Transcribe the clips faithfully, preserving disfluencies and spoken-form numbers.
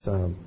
Um,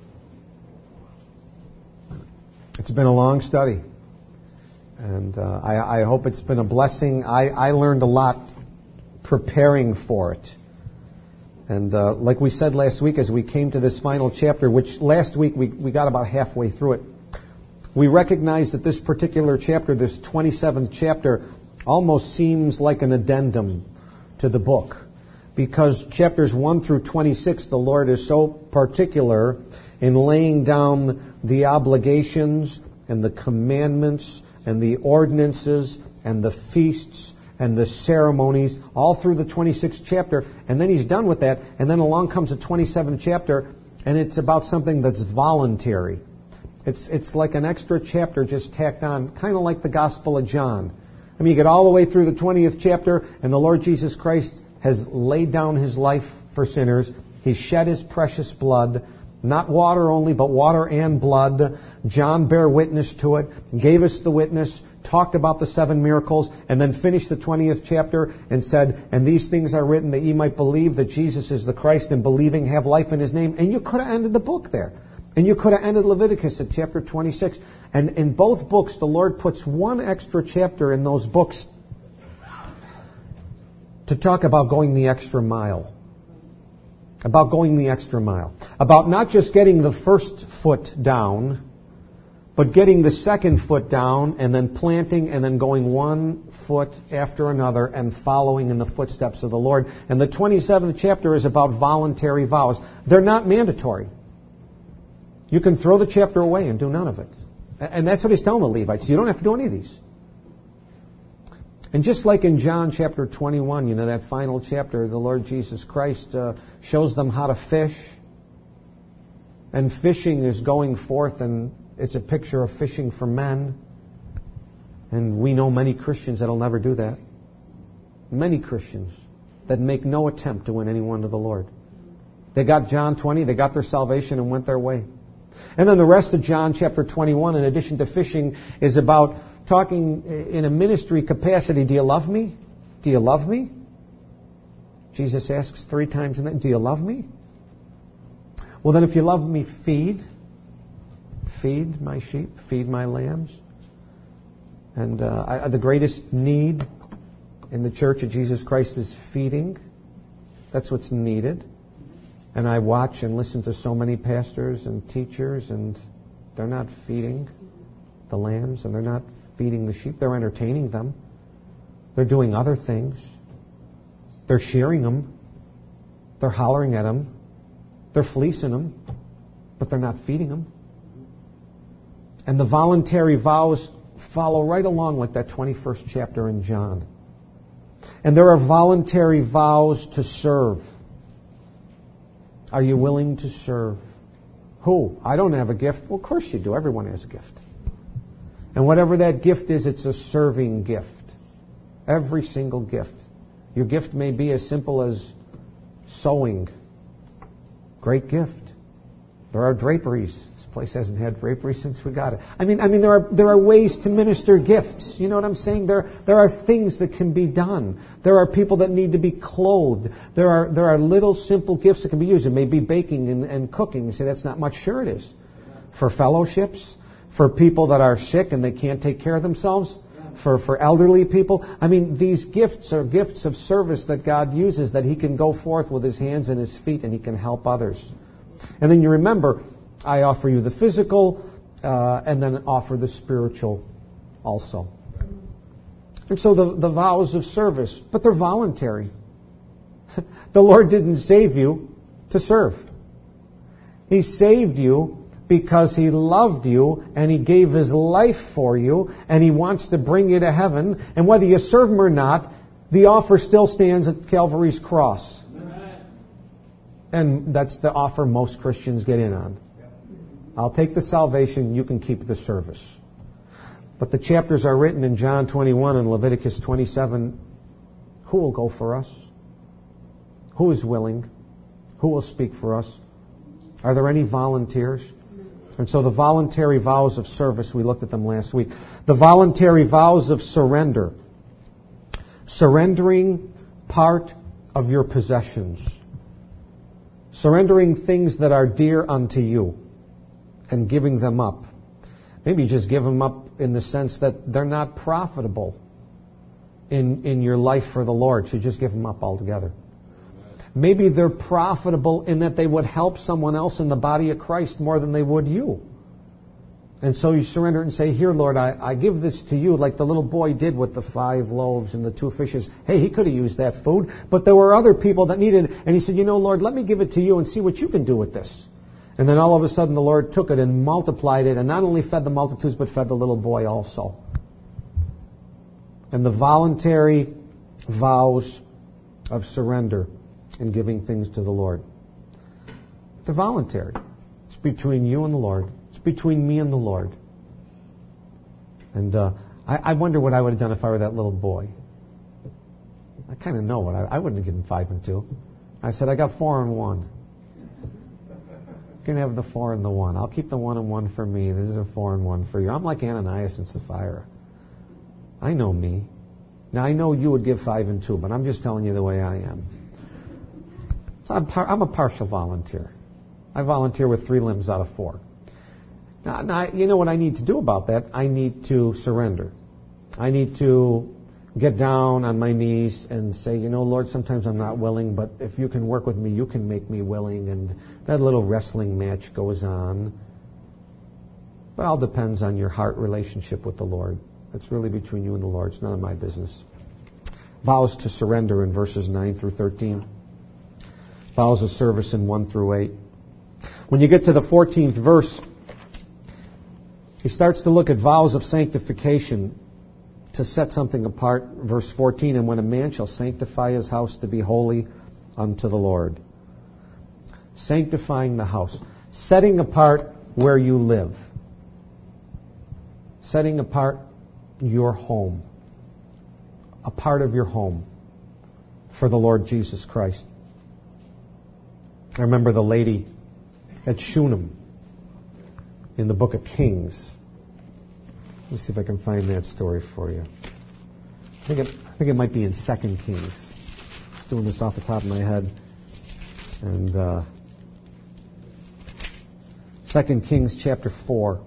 it's been a long study, and uh, I, I hope it's been a blessing. I, I learned a lot preparing for it. And uh, like we said last week as we came to this final chapter, which last week we, we got about halfway through it, we recognized that this particular chapter, this twenty-seventh chapter, almost seems like an addendum to the book. Because chapters one through twenty-six, the Lord is so particular in laying down the obligations and the commandments and the ordinances and the feasts and the ceremonies all through the twenty-sixth chapter. And then He's done with that. And then along comes the twenty-seventh chapter, and it's about something that's voluntary. It's, it's like an extra chapter just tacked on, kind of like the Gospel of John. I mean, you get all the way through the twentieth chapter, and the Lord Jesus Christ has laid down His life for sinners. He shed His precious blood, not water only, but water and blood. John bare witness to it, gave us the witness, talked about the seven miracles, and then finished the twentieth chapter and said, and these things are written that ye might believe that Jesus is the Christ, and believing have life in His name. And you could have ended the book there. And you could have ended Leviticus at chapter twenty-six. And in both books, the Lord puts one extra chapter in those books to talk about going the extra mile. About going the extra mile. About not just getting the first foot down, but getting the second foot down and then planting and then going one foot after another and following in the footsteps of the Lord. And the twenty-seventh chapter is about voluntary vows. They're not mandatory. You can throw the chapter away and do none of it. And that's what He's telling the Levites. You don't have to do any of these. And just like in John chapter twenty-one, you know, that final chapter, the Lord Jesus Christ uh, shows them how to fish. And fishing is going forth, and it's a picture of fishing for men. And we know many Christians that will never do that. Many Christians that make no attempt to win anyone to the Lord. They got John twenty, they got their salvation and went their way. And then the rest of John chapter twenty-one, in addition to fishing, is about talking in a ministry capacity. Do you love me? Do you love me? Jesus asks three times in that, do you love me? Well, then if you love me, feed. Feed my sheep. Feed my lambs. And uh, I, the greatest need in the Church of Jesus Christ is feeding. That's what's needed. And I watch and listen to so many pastors and teachers, and they're not feeding the lambs, and they're not feeding the sheep. They're entertaining them. They're doing other things. They're shearing them. They're hollering at them. They're fleecing them. But they're not feeding them. And the voluntary vows follow right along with that twenty-first chapter in John. And there are voluntary vows to serve. Are you willing to serve? Who? I don't have a gift. Well, of course you do. Everyone has a gift. And whatever that gift is, it's a serving gift. Every single gift. Your gift may be as simple as sewing. Great gift. There are draperies. This place hasn't had draperies since we got it. I mean, I mean, there are there are ways to minister gifts. You know what I'm saying? There there are things that can be done. There are people that need to be clothed. There are there are little simple gifts that can be used. It may be baking and, and cooking. You say that's not much. Sure it is. For fellowships, for people that are sick and they can't take care of themselves, for for elderly people. I mean, these gifts are gifts of service that God uses, that He can go forth with His hands and His feet and He can help others. And then you remember, I offer you the physical, uh, and then offer the spiritual also. And so the, the vows of service, but they're voluntary. The Lord didn't save you to serve. He saved you because He loved you, and He gave His life for you, and He wants to bring you to heaven. And whether you serve Him or not, the offer still stands at Calvary's cross. And that's the offer most Christians get in on. I'll take the salvation, you can keep the service. But the chapters are written in John twenty-one and Leviticus twenty-seven. Who will go for us? Who is willing? Who will speak for us? Are there any volunteers? And so the voluntary vows of service, we looked at them last week. The voluntary vows of surrender. Surrendering part of your possessions. Surrendering things that are dear unto you and giving them up. Maybe you just give them up in the sense that they're not profitable in, in your life for the Lord, so you just give them up altogether. Maybe they're profitable in that they would help someone else in the body of Christ more than they would you. And so you surrender and say, here, Lord, I, I give this to you, like the little boy did with the five loaves and the two fishes. Hey, he could have used that food, but there were other people that needed it. And he said, you know, Lord, let me give it to you and see what you can do with this. And then all of a sudden the Lord took it and multiplied it and not only fed the multitudes, but fed the little boy also. And the voluntary vows of surrender and giving things to the Lord. They're voluntary. It's between you and the Lord. It's between me and the Lord. And uh, I, I wonder what I would have done if I were that little boy. I kind of know what I, I wouldn't have given five and two. I said, I got four and one. You can have the four and the one. I'll keep the one and one for me. This is a four and one for you. I'm like Ananias and Sapphira. I know me. Now, I know you would give five and two, but I'm just telling you the way I am. So I'm, par- I'm a partial volunteer. I volunteer with three limbs out of four. Now, now, you know what I need to do about that? I need to surrender. I need to get down on my knees and say, you know, Lord, sometimes I'm not willing, but if you can work with me, you can make me willing. And that little wrestling match goes on. But it all depends on your heart relationship with the Lord. It's really between you and the Lord. It's none of my business. Vows to surrender in verses nine through thirteen. Vows of service in one through eight. When you get to the fourteenth verse, he starts to look at vows of sanctification to set something apart. Verse fourteen, and when a man shall sanctify his house to be holy unto the Lord. Sanctifying the house. Setting apart where you live. Setting apart your home. A part of your home for the Lord Jesus Christ. I remember the lady at Shunem in the book of Kings. Let me see if I can find that story for you. I think it, I think it might be in Second Kings. Just doing this off the top of my head. And uh, Second Kings chapter four.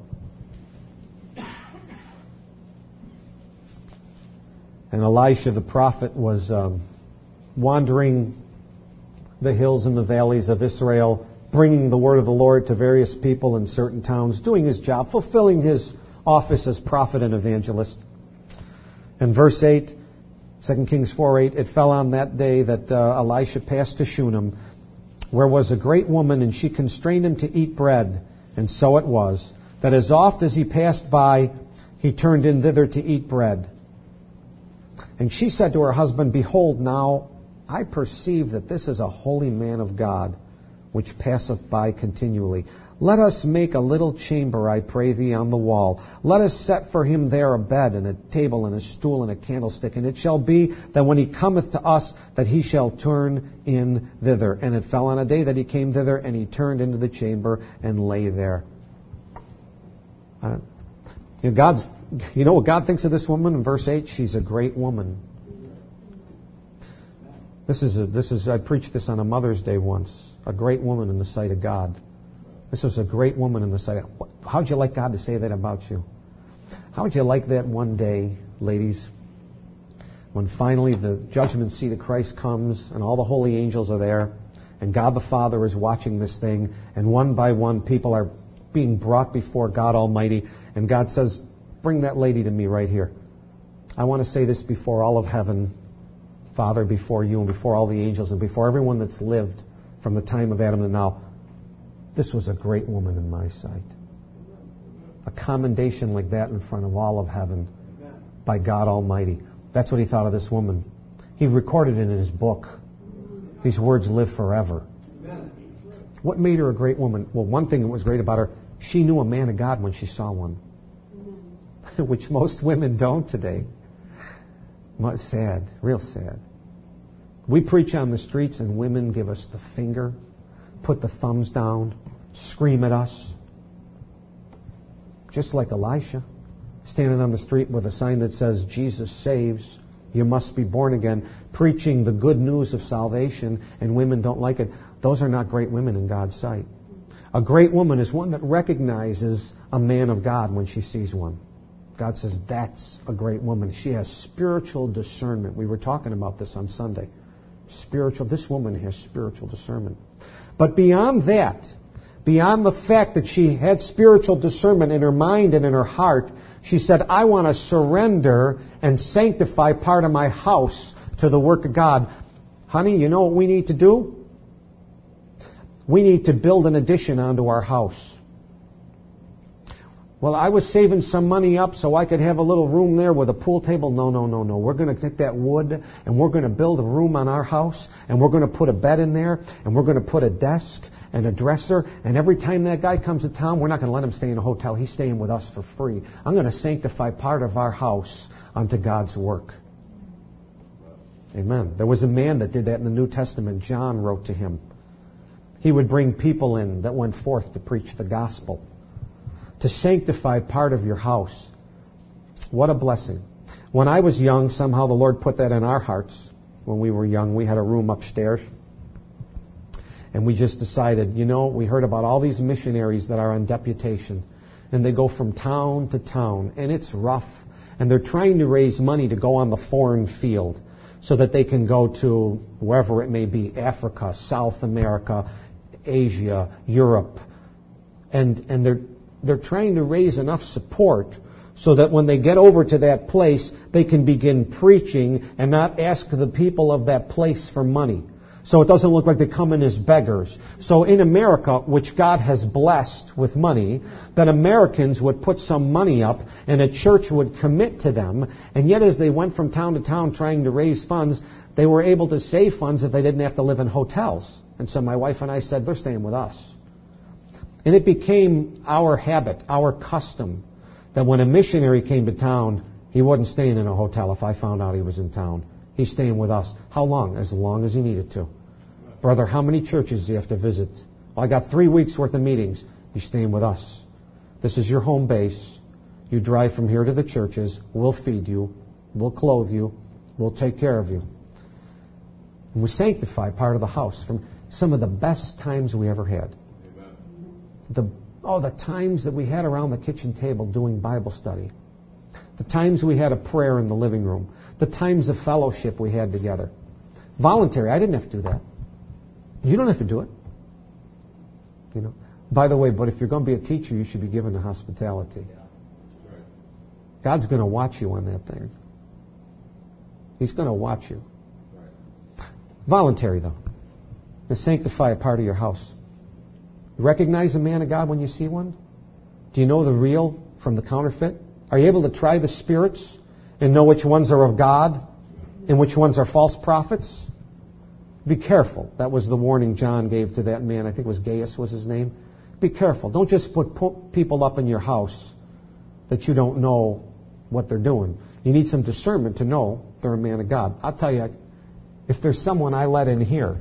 And Elisha the prophet was um, wandering the hills and the valleys of Israel, bringing the word of the Lord to various people in certain towns, doing his job, fulfilling his office as prophet and evangelist. And verse eight, Second Kings four eight, it fell on that day that uh, Elisha passed to Shunem, where was a great woman, and she constrained him to eat bread. And so it was, that as oft as he passed by, he turned in thither to eat bread. And she said to her husband, behold, now I perceive that this is a holy man of God, which passeth by continually. Let us make a little chamber, I pray thee, on the wall. Let us set for him there a bed, and a table, and a stool, and a candlestick. And it shall be that when he cometh to us, that he shall turn in thither. And it fell on a day that he came thither, and he turned into the chamber, and lay there. Uh, you know, God's, you know what God thinks of this woman in verse eight? She's a great woman. This is, a, this is, I preached this on a Mother's Day once. A great woman in the sight of God. This was a great woman in the sight of... How would you like God to say that about you? How would you like that one day, ladies, when finally the judgment seat of Christ comes and all the holy angels are there and God the Father is watching this thing and one by one people are being brought before God Almighty and God says, bring that lady to me right here. I want to say this before all of heaven, Father, before you and before all the angels and before everyone that's lived from the time of Adam to now. This was a great woman in my sight. A commendation like that in front of all of heaven by God Almighty. That's what he thought of this woman. He recorded it in his book. These words live forever. What made her a great woman? Well, one thing that was great about her, she knew a man of God when she saw one. Which most women don't today. Sad, real sad. We preach on the streets and women give us the finger, put the thumbs down, scream at us. Just like Elisha, standing on the street with a sign that says, Jesus saves, you must be born again, preaching the good news of salvation, and women don't like it. those are not great women in God's sight. A great woman is one that recognizes a man of God when she sees one. God says, that's a great woman. She has spiritual discernment. We were talking about this on Sunday. Spiritual, this woman has spiritual discernment. But beyond that, beyond the fact that she had spiritual discernment in her mind and in her heart, she said, I want to surrender and sanctify part of my house to the work of God. Honey, you know what we need to do? We need to build an addition onto our house. Well, I was saving some money up so I could have a little room there with a pool table. No, no, no, no. We're going to take that wood and we're going to build a room on our house and we're going to put a bed in there and we're going to put a desk and a dresser. And every time that guy comes to town, we're not going to let him stay in a hotel. He's staying with us for free. I'm going to sanctify part of our house unto God's work. Amen. There was a man that did that in the New Testament. John wrote to him. He would bring people in that went forth to preach the gospel, to sanctify part of your house. What a blessing. When I was young, somehow the Lord put that in our hearts. When we were young, we had a room upstairs. And we just decided, you know, we heard about all these missionaries that are on deputation. And they go from town to town. And it's rough. And they're trying to raise money to go on the foreign field so that they can go to wherever it may be, Africa, South America, Asia, Europe. And, and they're They're trying to raise enough support so that when they get over to that place, they can begin preaching and not ask the people of that place for money. So it doesn't look like they come in as beggars. So in America, which God has blessed with money, that Americans would put some money up and a church would commit to them. And yet as they went from town to town trying to raise funds, they were able to save funds if they didn't have to live in hotels. And so my wife and I said, they're staying with us. And it became our habit, our custom, that when a missionary came to town, he wasn't staying in a hotel if I found out he was in town. He's staying with us. How long? As long as he needed to. Brother, how many churches do you have to visit? Well, I got three weeks worth of meetings. He's staying with us. This is your home base. You drive from here to the churches. We'll feed you. We'll clothe you. We'll take care of you. And we sanctify part of the house from some of the best times we ever had. The, oh, the times that we had around the kitchen table doing Bible study. The times we had a prayer in the living room. The times of fellowship we had together. Voluntary. I didn't have to do that. You don't have to do it. You know. By the way, but if you're going to be a teacher, you should be given to hospitality. God's going to watch you on that thing. He's going to watch you. Voluntary, though. To sanctify a part of your house. Recognize a man of God when you see one? Do you know the real from the counterfeit? Are you able to try the spirits and know which ones are of God and which ones are false prophets? Be careful. That was the warning John gave to that man. I think it was Gaius was his name. Be careful. Don't just put people up in your house that you don't know what they're doing. You need some discernment to know they're a man of God. I'll tell you, if there's someone I let in here,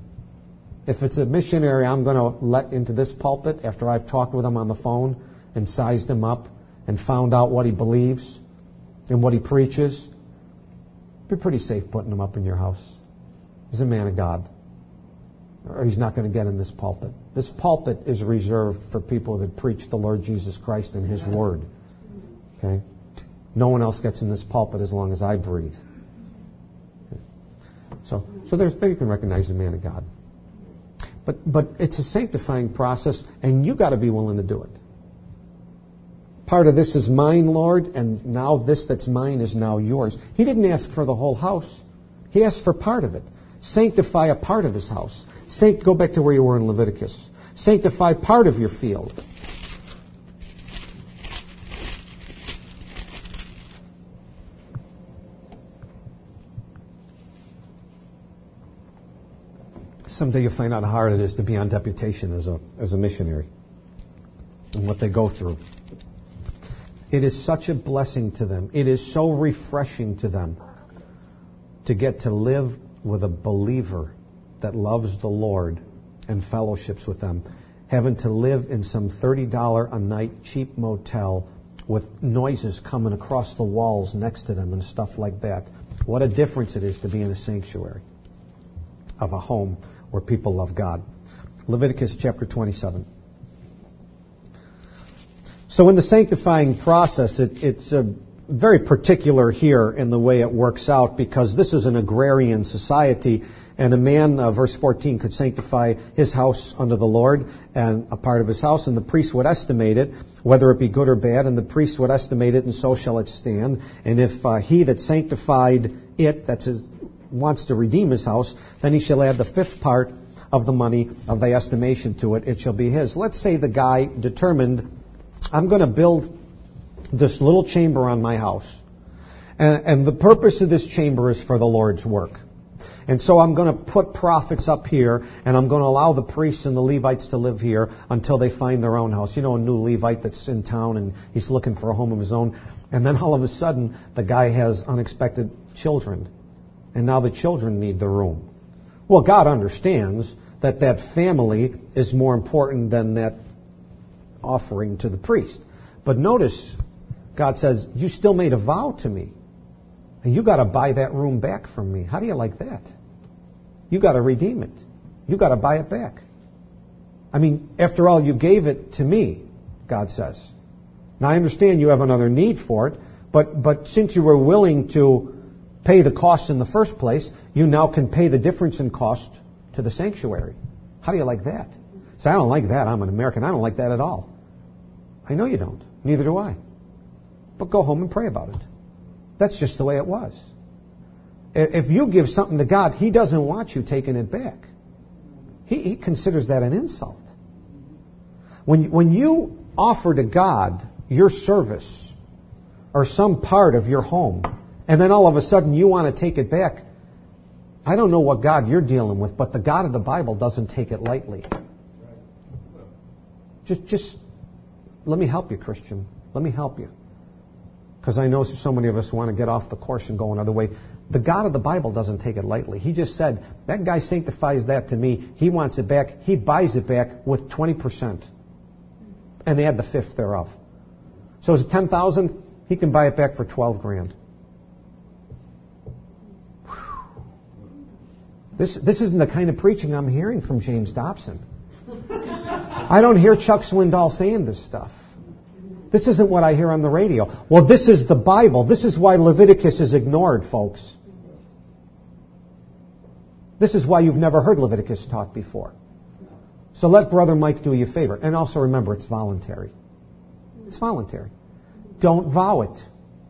if it's a missionary I'm going to let into this pulpit after I've talked with him on the phone and sized him up and found out what he believes and what he preaches, be pretty safe putting him up in your house. He's a man of God. Or he's not going to get in this pulpit. This pulpit is reserved for people that preach the Lord Jesus Christ and His Word. Okay? No one else gets in this pulpit as long as I breathe. Okay. So, so there's, there you can recognize a man of God. But but it's a sanctifying process, and you got to be willing to do it. Part of this is mine, Lord, and now this that's mine is now yours. He didn't ask for the whole house. He asked for part of it. Sanctify a part of his house. Sanct- go back to where you were in Leviticus. Sanctify part of your field. Someday you'll find out how hard it is to be on deputation as a as a missionary and what they go through. It is such a blessing to them. It is so refreshing to them to get to live with a believer that loves the Lord and fellowships with them. Having to live in some thirty dollars a night cheap motel with noises coming across the walls next to them and stuff like that. What a difference it is to be in a sanctuary of a home where people love God. Leviticus chapter twenty-seven. So in the sanctifying process, it, it's a very particular here in the way it works out, because this is an agrarian society, and a man, uh, verse fourteen, could sanctify his house unto the Lord, and a part of his house, and the priest would estimate it, whether it be good or bad, and the priest would estimate it, and so shall it stand. And if uh, he that sanctified it, that's his, wants to redeem his house, then he shall add the fifth part of the money of the estimation to it. It shall be his. Let's say the guy determined, I'm going to build this little chamber on my house. And, and the purpose of this chamber is for the Lord's work. And so I'm going to put prophets up here, and I'm going to allow the priests and the Levites to live here until they find their own house. You know, a new Levite that's in town, and he's looking for a home of his own. And then all of a sudden, the guy has unexpected children. And now the children need the room. Well, God understands that that family is more important than that offering to the priest. But notice, God says, you still made a vow to me. And you got to buy that room back from me. How do you like that? You got to redeem it. You got to buy it back. I mean, after all, you gave it to me, God says. Now, I understand you have another need for it, but, but since you were willing to pay the cost in the first place, you now can pay the difference in cost to the sanctuary. How do you like that? So I don't like that. I'm an American. I don't like that at all. I know you don't. Neither do I. But go home and pray about it. That's just the way it was. If you give something to God, He doesn't want you taking it back. He, he considers that an insult. When, when you offer to God your service or some part of your home, and then all of a sudden you want to take it back, I don't know what God you're dealing with, but the God of the Bible doesn't take it lightly. Just, just let me help you, Christian. Let me help you. Because I know so many of us want to get off the course and go another way. The God of the Bible doesn't take it lightly. He just said, that guy sanctifies that to me. He wants it back. He buys it back with twenty percent. And they add the fifth thereof. So it's ten thousand. He can buy it back for twelve grand. This, this isn't the kind of preaching I'm hearing from James Dobson. I don't hear Chuck Swindoll saying this stuff. This isn't what I hear on the radio. Well, this is the Bible. This is why Leviticus is ignored, folks. This is why you've never heard Leviticus taught before. So let Brother Mike do you a favor. And also remember, it's voluntary. It's voluntary. Don't vow it.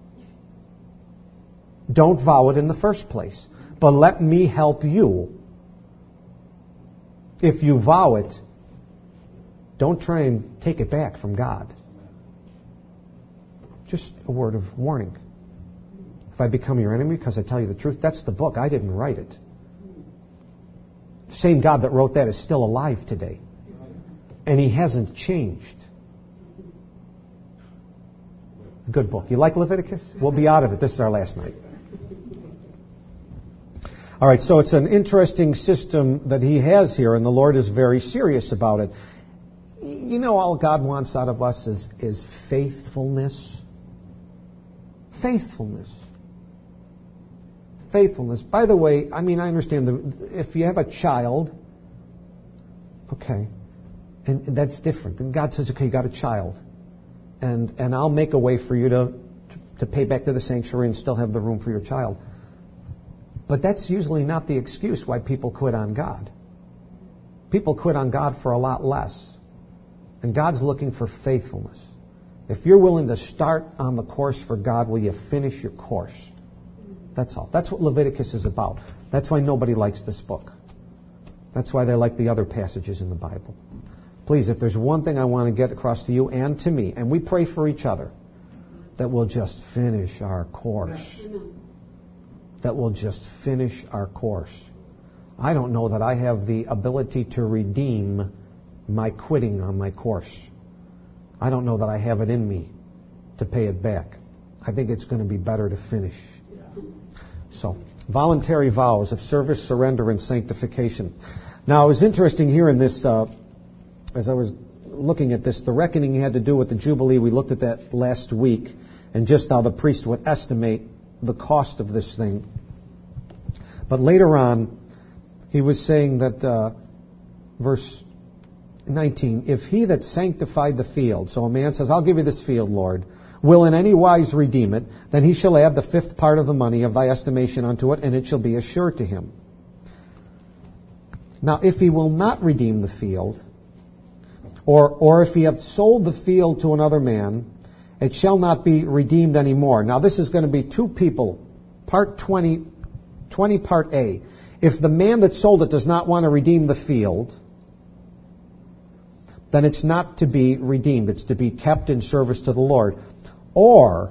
Don't vow it in the first place. But let me help you. If you vow it, don't try and take it back from God. Just a word of warning. If I become your enemy because I tell you the truth, that's the book. I didn't write it. The same God that wrote that is still alive today. And He hasn't changed. Good book. You like Leviticus? We'll be out of it. This is our last night. All right, so it's an interesting system that He has here, and the Lord is very serious about it. You know, all God wants out of us is, is faithfulness. Faithfulness. Faithfulness. By the way, I mean, I understand the, if you have a child, okay, and that's different. And God says, okay, you got a child, and and I'll make a way for you to, to, to pay back to the sanctuary and still have the room for your child. But that's usually not the excuse why people quit on God. People quit on God for a lot less. And God's looking for faithfulness. If you're willing to start on the course for God, will you finish your course? That's all. That's what Leviticus is about. That's why nobody likes this book. That's why they like the other passages in the Bible. Please, if there's one thing I want to get across to you and to me, and we pray for each other, that we'll just finish our course. That we'll just finish our course. I don't know that I have the ability to redeem my quitting on my course. I don't know that I have it in me to pay it back. I think it's going to be better to finish. So, voluntary vows of service, surrender, and sanctification. Now, it was interesting here in this, uh, as I was looking at this, the reckoning had to do with the Jubilee. We looked at that last week, and just how the priest would estimate the cost of this thing. But later on, he was saying that, uh, verse nineteen, if he that sanctified the field, so a man says, I'll give you this field, Lord, will in any wise redeem it, then he shall add the fifth part of the money of thy estimation unto it, and it shall be assured to him. Now, if he will not redeem the field, or, or if he hath sold the field to another man, it shall not be redeemed anymore. Now, this is going to be two people, part twenty, twenty part A. If the man that sold it does not want to redeem the field, then it's not to be redeemed. It's to be kept in service to the Lord. Or,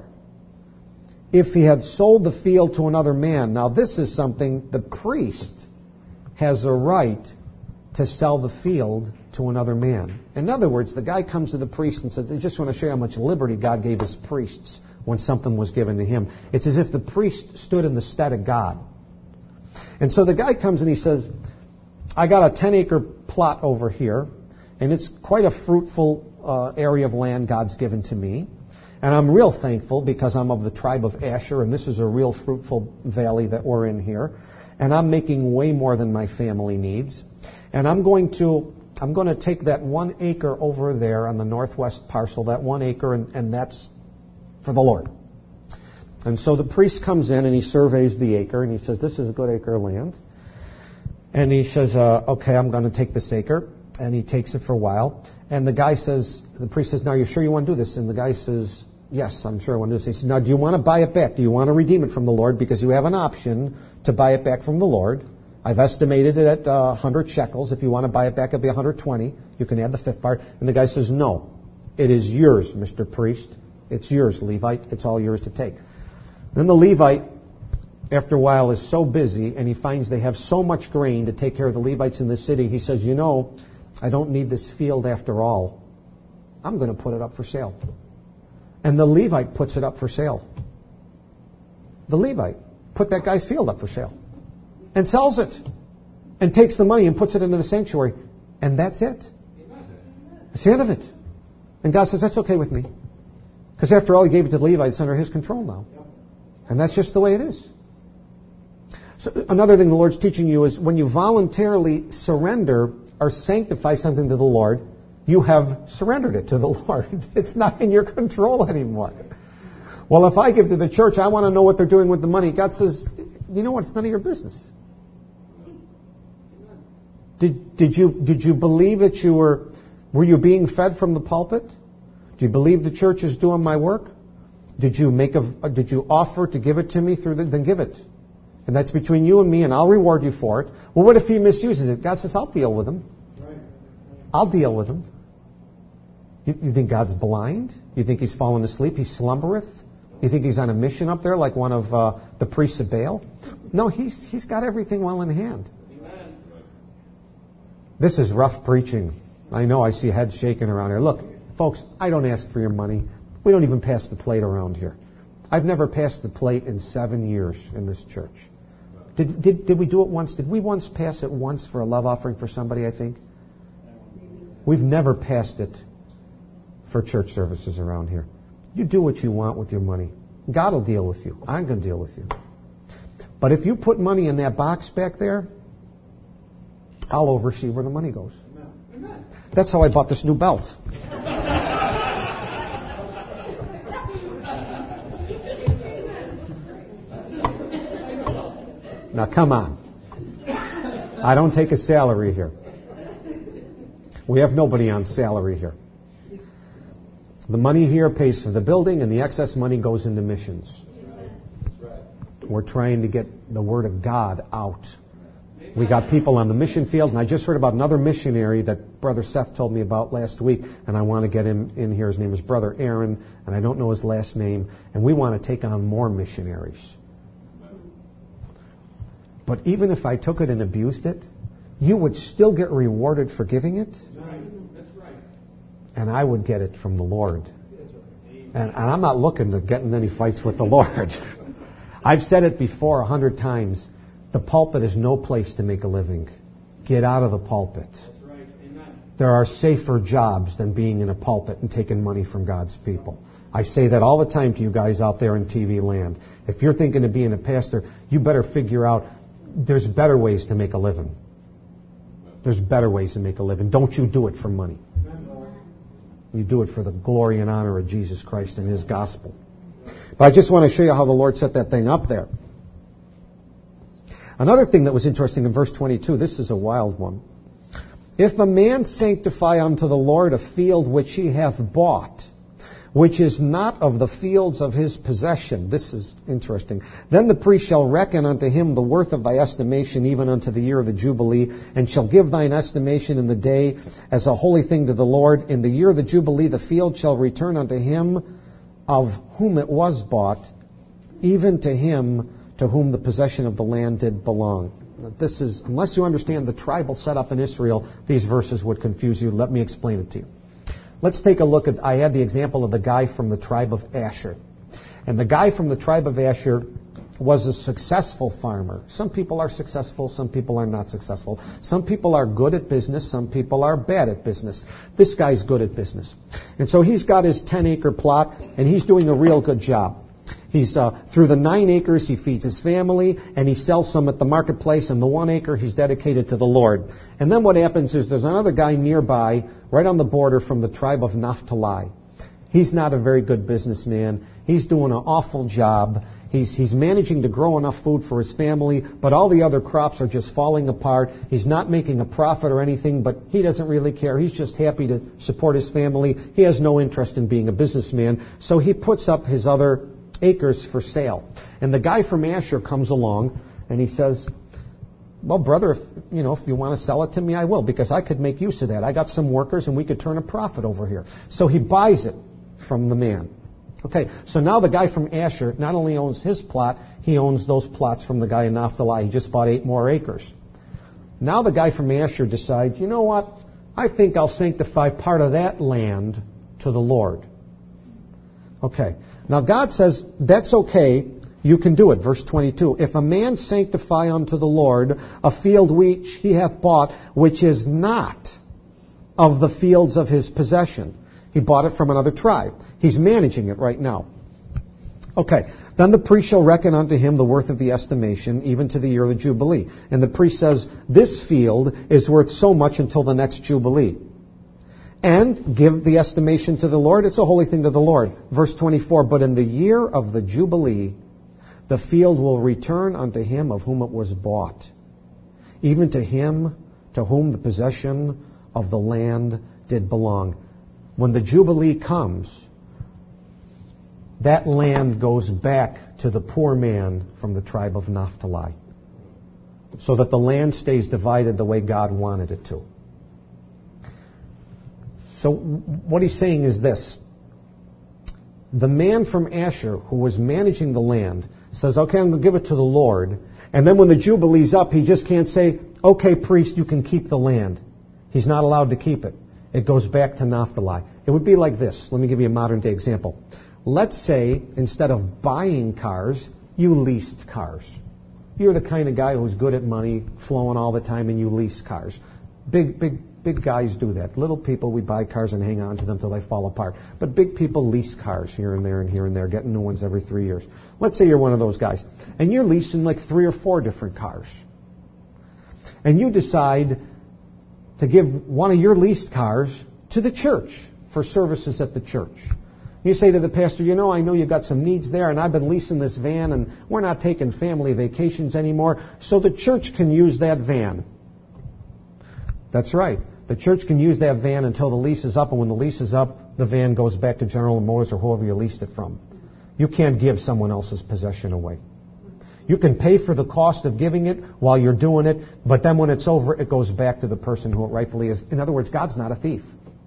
if he had sold the field to another man, now this is something the priest has a right to sell the field to another man. In other words, the guy comes to the priest and says, I just want to show you how much liberty God gave his priests when something was given to him. It's as if the priest stood in the stead of God. And so the guy comes and he says, I got a ten acre plot over here, and it's quite a fruitful uh, area of land God's given to me. And I'm real thankful because I'm of the tribe of Asher, and this is a real fruitful valley that we're in here. And I'm making way more than my family needs. And I'm going to I'm going to take that one acre over there on the northwest parcel, that one acre, and, and that's for the Lord. And so the priest comes in and he surveys the acre, and he says, this is a good acre of land. And he says, uh, okay, I'm going to take this acre. And he takes it for a while. And the guy says, the priest says, now, are you sure you want to do this? And the guy says, yes, I'm sure I want to do this. He says, now, do you want to buy it back? Do you want to redeem it from the Lord? Because you have an option to buy it back from the Lord. I've estimated it at uh, one hundred shekels. If you want to buy it back, it'll be one hundred twenty. You can add the fifth part. And the guy says, no, it is yours, Mister Priest. It's yours, Levite. It's all yours to take. Then the Levite, after a while, is so busy, and he finds they have so much grain to take care of the Levites in the city. He says, you know, I don't need this field after all. I'm going to put it up for sale. And the Levite puts it up for sale. The Levite put that guy's field up for sale and sells it and takes the money and puts it into the sanctuary. And that's it. That's the end of it. And God says, that's okay with me. Because after all, he gave it to the Levite. It's under his control now. And that's just the way it is. So another thing the Lord's teaching you is when you voluntarily surrender or sanctify something to the Lord, you have surrendered it to the Lord. It's not in your control anymore. Well, if I give to the church, I want to know what they're doing with the money. God says, you know what? It's none of your business. Did, did you did you believe that you were were you being fed from the pulpit? Do you believe the church is doing my work? Did you make a did you offer to give it to me through the, then give it? And that's between you and me, and I'll reward you for it. Well, what if he misuses it? God says, I'll deal with him. I'll deal with him. You, you think God's blind? You think he's fallen asleep? He slumbereth? You think he's on a mission up there like one of uh, the priests of Baal? No, he's he's got everything well in hand. Amen. This is rough preaching. I know, I see heads shaking around here. Look, folks, I don't ask for your money. We don't even pass the plate around here. I've never passed the plate in seven years in this church. Did, did, did we do it once? Did we once pass it once for a love offering for somebody, I think? We've never passed it for church services around here. You do what you want with your money. God will deal with you. I'm going to deal with you. But if you put money in that box back there, I'll oversee where the money goes. Amen. That's how I bought this new belt. Now, come on. I don't take a salary here. We have nobody on salary here. The money here pays for the building, and the excess money goes into missions. We're trying to get the Word of God out. We got people on the mission field, and I just heard about another missionary that Brother Seth told me about last week, and I want to get him in here. His name is Brother Aaron, and I don't know his last name, and we want to take on more missionaries. But even if I took it and abused it, you would still get rewarded for giving it. And I would get it from the Lord. And, and I'm not looking to get in any fights with the Lord. I've said it before a hundred times. The pulpit is no place to make a living. Get out of the pulpit. There are safer jobs than being in a pulpit and taking money from God's people. I say that all the time to you guys out there in T V land. If you're thinking of being a pastor, you better figure out there's better ways to make a living. There's better ways to make a living. Don't you do it for money. You do it for the glory and honor of Jesus Christ and His gospel. But I just want to show you how the Lord set that thing up there. Another thing that was interesting in verse twenty-two, this is a wild one. If a man sanctify unto the Lord a field which he hath bought, which is not of the fields of his possession. This is interesting. Then the priest shall reckon unto him the worth of thy estimation, even unto the year of the Jubilee, and shall give thine estimation in the day as a holy thing to the Lord. In the year of the Jubilee the field shall return unto him of whom it was bought, even to him to whom the possession of the land did belong. This is, unless you understand the tribal setup in Israel, these verses would confuse you. Let me explain it to you. Let's take a look at, I had the example of the guy from the tribe of Asher. And the guy from the tribe of Asher was a successful farmer. Some people are successful, some people are not successful. Some people are good at business, some people are bad at business. This guy's good at business. And so he's got his ten acre plot, and he's doing a real good job. He's uh, through the nine acres, he feeds his family, and he sells some at the marketplace, and the one acre he's dedicated to the Lord. And then what happens is there's another guy nearby, right on the border from the tribe of Naphtali. He's not a very good businessman. He's doing an awful job. He's, he's managing to grow enough food for his family, but all the other crops are just falling apart. He's not making a profit or anything, but he doesn't really care. He's just happy to support his family. He has no interest in being a businessman, so he puts up his other acres for sale. And the guy from Asher comes along and he says, well, brother, if, you know, if you want to sell it to me, I will, because I could make use of that. I got some workers and we could turn a profit over here. So he buys it from the man. Okay, so now the guy from Asher not only owns his plot, he owns those plots from the guy in Naphtali. He just bought eight more acres. Now the guy from Asher decides, you know what, I think I'll sanctify part of that land to the Lord. Okay. Now God says, that's okay, you can do it. Verse twenty-two, if a man sanctify unto the Lord a field which he hath bought, which is not of the fields of his possession. He bought it from another tribe. He's managing it right now. Okay, then the priest shall reckon unto him the worth of the estimation, even to the year of the Jubilee. And the priest says, this field is worth so much until the next Jubilee. And give the estimation to the Lord. It's a holy thing to the Lord. Verse twenty-four, but in the year of the Jubilee, the field will return unto him of whom it was bought, even to him to whom the possession of the land did belong. When the Jubilee comes, that land goes back to the poor man from the tribe of Naphtali, so that the land stays divided the way God wanted it to. So what he's saying is this. The man from Asher who was managing the land says, okay, I'm going to give it to the Lord. And then when the Jubilee's up, he just can't say, okay, priest, you can keep the land. He's not allowed to keep it. It goes back to Naphtali. It would be like this. Let me give you a modern day example. Let's say instead of buying cars, you leased cars. You're the kind of guy who's good at money, flowing all the time, and you lease cars. Big, big, big guys do that. Little people, we buy cars and hang on to them till they fall apart. But big people lease cars here and there and here and there, getting new ones every three years. Let's say you're one of those guys. And you're leasing like three or four different cars. And you decide to give one of your leased cars to the church for services at the church. You say to the pastor, you know, I know you've got some needs there, and I've been leasing this van, and we're not taking family vacations anymore, so the church can use that van. That's right. The church can use that van until the lease is up, and when the lease is up, the van goes back to General Motors or whoever you leased it from. You can't give someone else's possession away. You can pay for the cost of giving it while you're doing it, but then when it's over, it goes back to the person who it rightfully is. In other words, God's not a thief.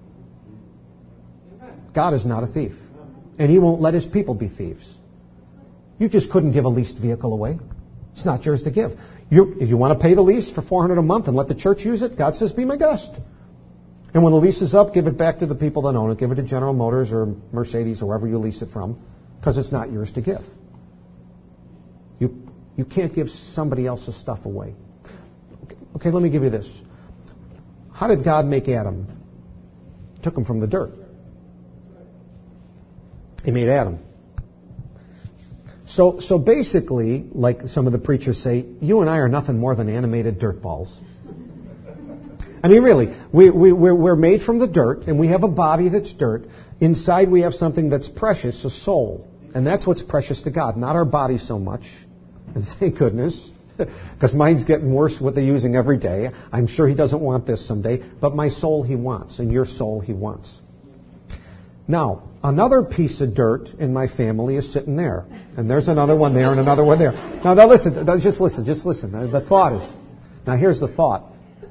God is not a thief. And He won't let His people be thieves. You just couldn't give a leased vehicle away. It's not yours to give. You, if you want to pay the lease for four hundred dollars a month and let the church use it, God says, be my guest. And when the lease is up, give it back to the people that own it. Give it to General Motors or Mercedes or wherever you lease it from, because it's not yours to give. You, you can't give somebody else's stuff away. Okay, okay, let me give you this. How did God make Adam? He took him from the dirt. He made Adam. So, so basically, like some of the preachers say, you and I are nothing more than animated dirt balls. I mean, really, we, we, we're, we're made from the dirt, and we have a body that's dirt. Inside we have something that's precious, a soul. And that's what's precious to God, not our body so much. And thank goodness, because mine's getting worse what they're using every day. I'm sure He doesn't want this someday, but my soul He wants, and your soul He wants. Now, another piece of dirt in my family is sitting there. And there's another one there and another one there. Now, now listen, just listen, just listen. The thought is, now here's the thought.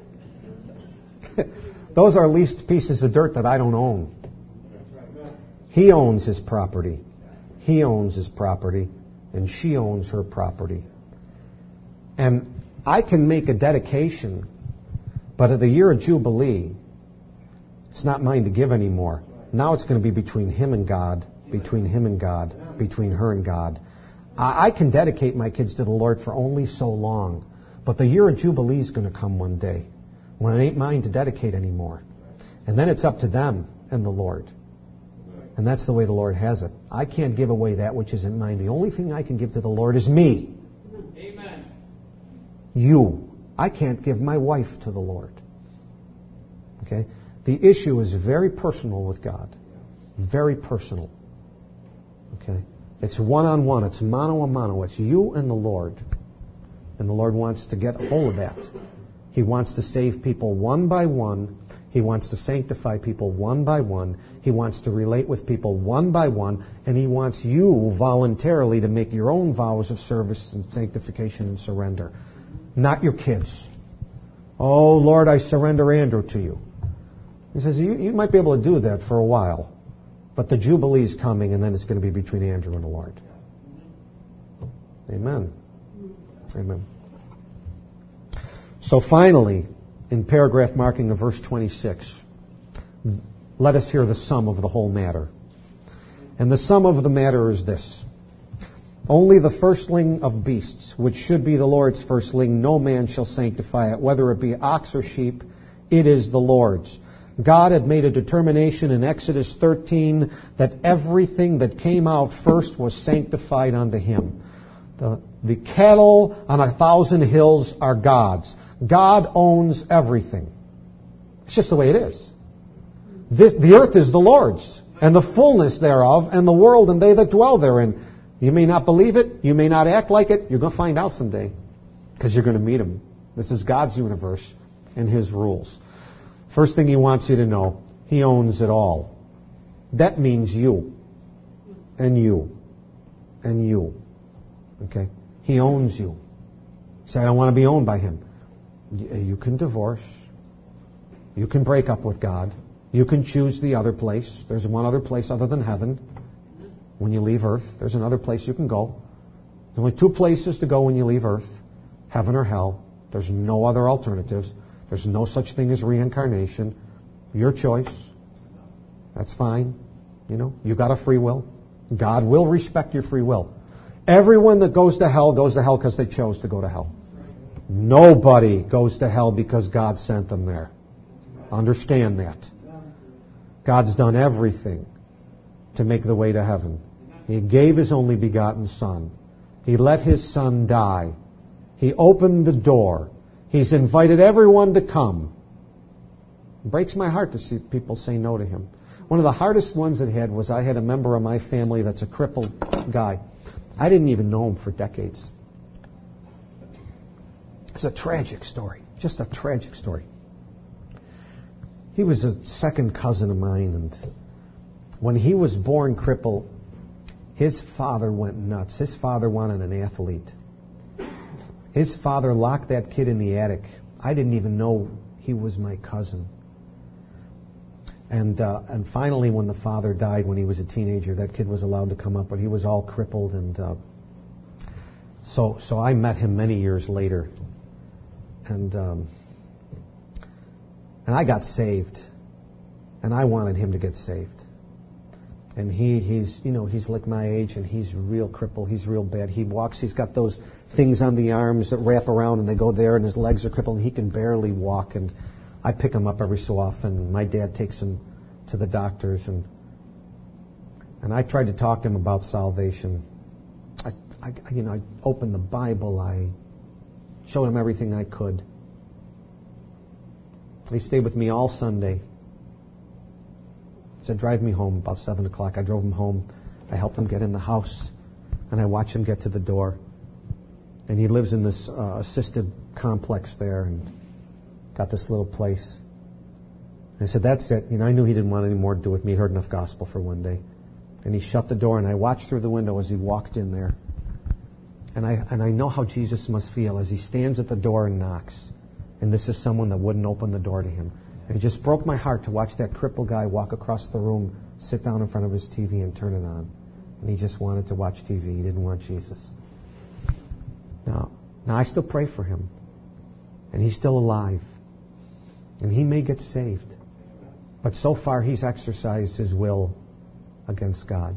Those are least pieces of dirt that I don't own. He owns his property. He owns his property. And she owns her property. And I can make a dedication, but at the year of Jubilee, it's not mine to give anymore. Now it's going to be between him and God, between him and God, between her and God. I, I can dedicate my kids to the Lord for only so long, but the year of Jubilee is going to come one day when it ain't mine to dedicate anymore. And then it's up to them and the Lord. And that's the way the Lord has it. I can't give away that which isn't mine. The only thing I can give to the Lord is me. Amen. You. I can't give my wife to the Lord. Okay? The issue is very personal with God. Very personal. Okay? It's one-on-one. It's mano-a-mano. It's you and the Lord. And the Lord wants to get a hold of that. He wants to save people one by one. He wants to sanctify people one by one. He wants to relate with people one by one. And He wants you voluntarily to make your own vows of service and sanctification and surrender. Not your kids. Oh, Lord, I surrender Andrew to you. He says, you, you might be able to do that for a while. But the Jubilee is coming, and then it's going to be between Andrew and the Lord. Amen. Amen. So finally, in paragraph marking of verse twenty-six, let us hear the sum of the whole matter. And the sum of the matter is this. Only the firstling of beasts, which should be the Lord's firstling, no man shall sanctify it, whether it be ox or sheep, it is the Lord's. God had made a determination in Exodus thirteen that everything that came out first was sanctified unto Him. The, the cattle on a thousand hills are God's. God owns everything. It's just the way it is. This, the earth is the Lord's, and the fullness thereof, and the world and they that dwell therein. You may not believe it. You may not act like it. You're going to find out someday, because you're going to meet Him. This is God's universe and His rules. First thing He wants you to know, He owns it all. That means you, and you, and you. Okay? He owns you. You say, I don't want to be owned by Him. You can divorce. You can break up with God. You can choose the other place. There's one other place other than heaven. When you leave earth, there's another place you can go. There's only two places to go when you leave earth, heaven or hell. There's no other alternatives. There's no such thing as reincarnation. Your choice. That's fine. You know, you got a free will. God will respect your free will. Everyone that goes to hell goes to hell because they chose to go to hell. Nobody goes to hell because God sent them there. Understand that. God's done everything to make the way to heaven. He gave His only begotten Son. He let His Son die. He opened the door. He's invited everyone to come. It breaks my heart to see people say no to Him. One of the hardest ones it had was I had a member of my family that's a crippled guy. I didn't even know him for decades. It's a tragic story. Just a tragic story. He was a second cousin of mine, and when he was born crippled, his father went nuts. His father wanted an athlete. His father locked that kid in the attic. I didn't even know he was my cousin. And uh, and finally, when the father died when he was a teenager, that kid was allowed to come up, but he was all crippled. And uh, so so I met him many years later. And um, and I got saved, and I wanted him to get saved. And he he's you know he's like my age, and he's real crippled. He's real bad. He walks. He's got those things on the arms that wrap around, and they go there, and his legs are crippled, and he can barely walk. And I pick him up every so often. My dad takes him to the doctors, and and I tried to talk to him about salvation. I, I you know I opened the Bible. I showed him everything I could. He stayed with me all Sunday. He said, drive me home about seven o'clock. I drove him home. I helped him get in the house. And I watched him get to the door. And he lives in this uh, assisted complex there and got this little place. And I said, that's it. You know, I knew he didn't want any more to do with me. He heard enough gospel for one day. And he shut the door, and I watched through the window as he walked in there. And I and I know how Jesus must feel as he stands at the door and knocks. And this is someone that wouldn't open the door to him. And it just broke my heart to watch that crippled guy walk across the room, sit down in front of his T V and turn it on. And he just wanted to watch T V. He didn't want Jesus. Now, now I still pray for him. And he's still alive. And he may get saved. But so far he's exercised his will against God.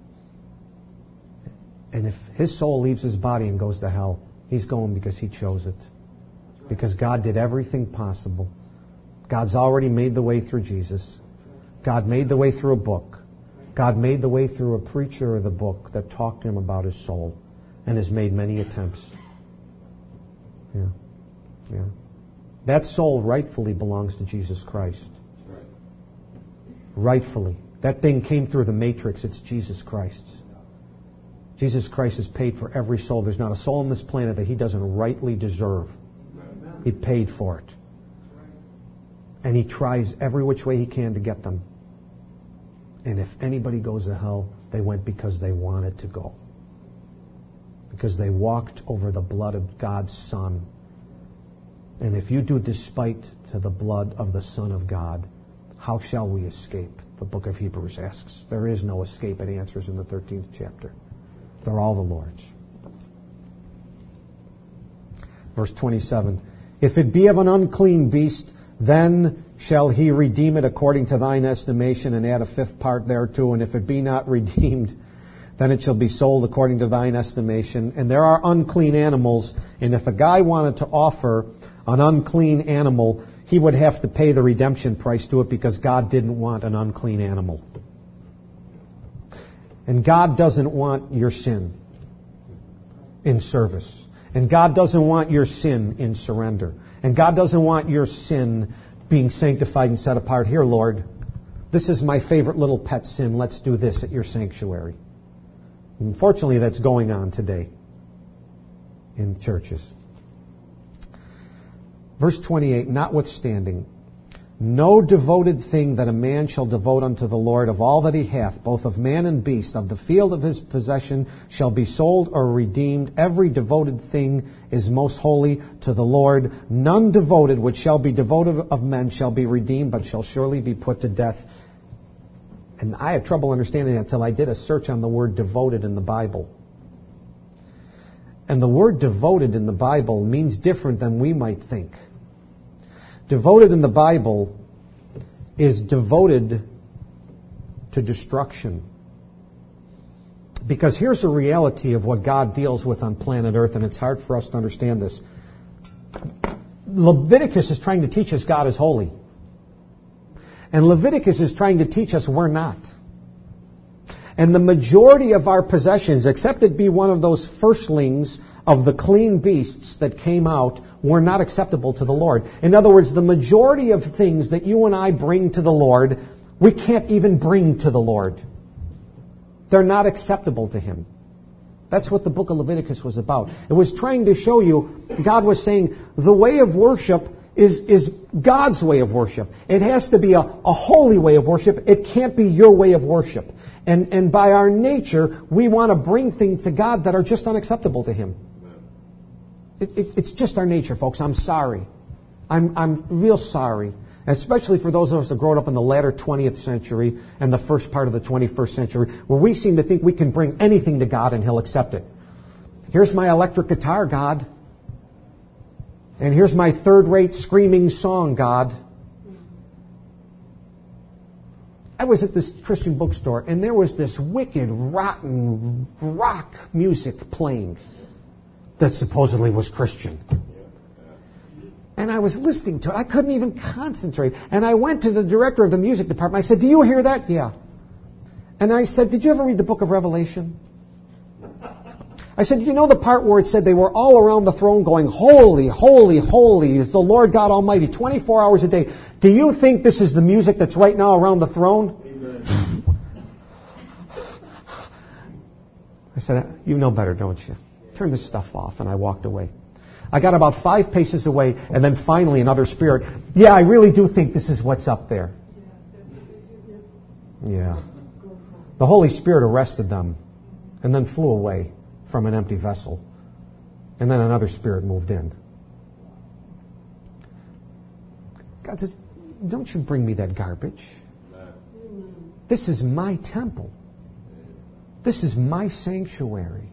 And if his soul leaves his body and goes to hell, he's going because he chose it. Because God did everything possible. God's already made the way through Jesus. God made the way through a book. God made the way through a preacher of the book that talked to him about his soul and has made many attempts. Yeah. Yeah. That soul rightfully belongs to Jesus Christ. Rightfully. That thing came through the matrix. It's Jesus Christ's. Jesus Christ has paid for every soul. There's not a soul on this planet that he doesn't rightly deserve. He paid for it. And he tries every which way he can to get them. And if anybody goes to hell, they went because they wanted to go. Because they walked over the blood of God's Son. And if you do despite to the blood of the Son of God, how shall we escape? The book of Hebrews asks. There is no escape, it answers in the thirteenth chapter. They're all the Lord's. Verse twenty-seven. If it be of an unclean beast, then shall he redeem it according to thine estimation, and add a fifth part thereto. And if it be not redeemed, then it shall be sold according to thine estimation. And there are unclean animals, and if a guy wanted to offer an unclean animal, he would have to pay the redemption price to it because God didn't want an unclean animal. And God doesn't want your sin in service. And God doesn't want your sin in surrender. And God doesn't want your sin being sanctified and set apart. Here, Lord, this is my favorite little pet sin. Let's do this at your sanctuary. Unfortunately, that's going on today in churches. Verse twenty-eight, notwithstanding, no devoted thing that a man shall devote unto the Lord of all that he hath, both of man and beast, of the field of his possession, shall be sold or redeemed. Every devoted thing is most holy to the Lord. None devoted which shall be devoted of men shall be redeemed, but shall surely be put to death. And I had trouble understanding that until I did a search on the word devoted in the Bible. And the word devoted in the Bible means different than we might think. Devoted in the Bible is devoted to destruction. Because here's a reality of what God deals with on planet Earth, and it's hard for us to understand this. Leviticus is trying to teach us God is holy. And Leviticus is trying to teach us we're not. And the majority of our possessions, except it be one of those firstlings of the clean beasts that came out, were not acceptable to the Lord. In other words, the majority of things that you and I bring to the Lord, we can't even bring to the Lord. They're not acceptable to Him. That's what the book of Leviticus was about. It was trying to show you, God was saying, the way of worship is, is God's way of worship. It has to be a, a holy way of worship. It can't be your way of worship. And, and by our nature, we want to bring things to God that are just unacceptable to Him. It, it, it's just our nature, folks. I'm sorry. I'm, I'm real sorry. Especially for those of us that grew up in the latter twentieth century and the first part of the twenty-first century, where we seem to think we can bring anything to God and He'll accept it. Here's my electric guitar, God. And here's my third-rate screaming song, God. I was at this Christian bookstore, and there was this wicked, rotten rock music playing that supposedly was Christian. And I was listening to it. I couldn't even concentrate. And I went to the director of the music department. I said, do you hear that? Yeah. And I said, did you ever read the book of Revelation? I said, you know the part where it said they were all around the throne going, holy, holy, holy is the Lord God Almighty, twenty-four hours a day. Do you think this is the music that's right now around the throne? Amen. I said, you know better, don't you? Turn this stuff off. And I walked away. I got about five paces away, and then finally another spirit. Yeah, I really do think this is what's up there. Yeah. The Holy Spirit arrested them and then flew away from an empty vessel. And then another spirit moved in. God says, don't you bring me that garbage. This is my temple. This is my sanctuary.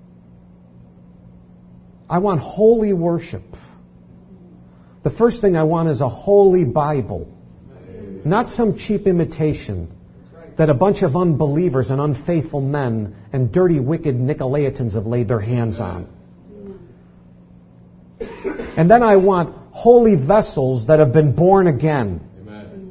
I want holy worship. The first thing I want is a holy Bible. Not some cheap imitation that a bunch of unbelievers and unfaithful men and dirty, wicked Nicolaitans have laid their hands on. And then I want holy vessels that have been born again. Amen.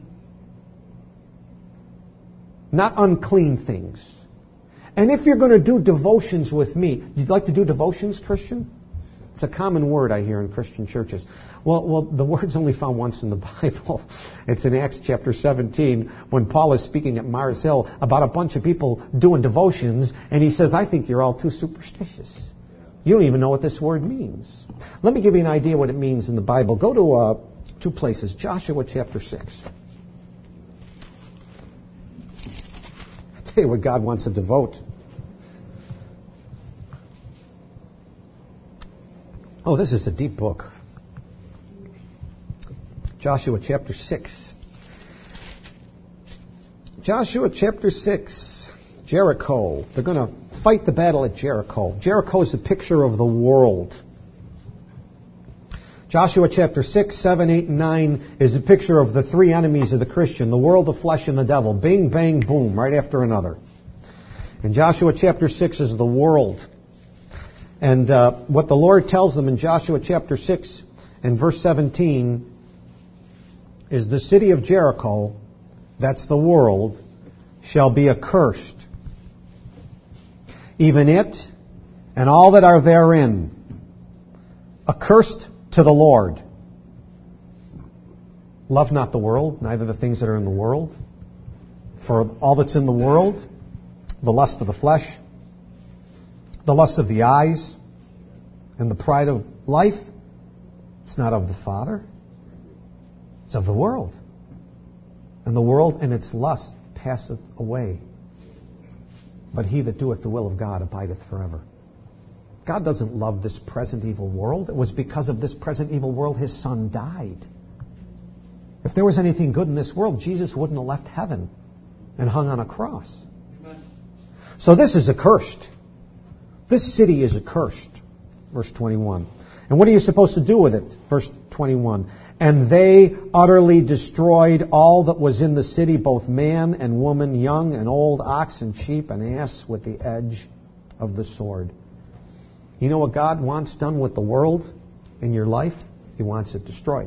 Not unclean things. And if you're going to do devotions with me, you'd like to do devotions, Christian? It's a common word I hear in Christian churches. Well, well, the word's only found once in the Bible. It's in Acts chapter seventeen when Paul is speaking at Mars Hill about a bunch of people doing devotions, and he says, I think you're all too superstitious. You don't even know what this word means. Let me give you an idea what it means in the Bible. Go to uh, two places. Joshua chapter six. I'll tell you what God wants to devote. Oh, this is a deep book. Joshua chapter six. Joshua chapter six. Jericho. They're going to fight the battle at Jericho. Jericho is a picture of the world. Joshua chapter six, seven, eight, and nine is a picture of the three enemies of the Christian, the world, the flesh, and the devil. Bing, bang, boom, right after another. And Joshua chapter six is the world. And uh, what the Lord tells them in Joshua chapter six and verse seventeen is the city of Jericho, that's the world, shall be accursed. Even it and all that are therein, accursed to the Lord. Love not the world, neither the things that are in the world. For all that's in the world, the lust of the flesh, the lust of the eyes, and the pride of life, it's not of the Father, it's of the world. And the world and its lust passeth away. But he that doeth the will of God abideth forever. God doesn't love this present evil world. It was because of this present evil world his Son died. If there was anything good in this world, Jesus wouldn't have left heaven and hung on a cross. Amen. So this is accursed. This city is accursed. Verse twenty-one. And what are you supposed to do with it? Verse twenty-one. And they utterly destroyed all that was in the city, both man and woman, young and old, ox and sheep and ass, with the edge of the sword. You know what God wants done with the world in your life? He wants it destroyed.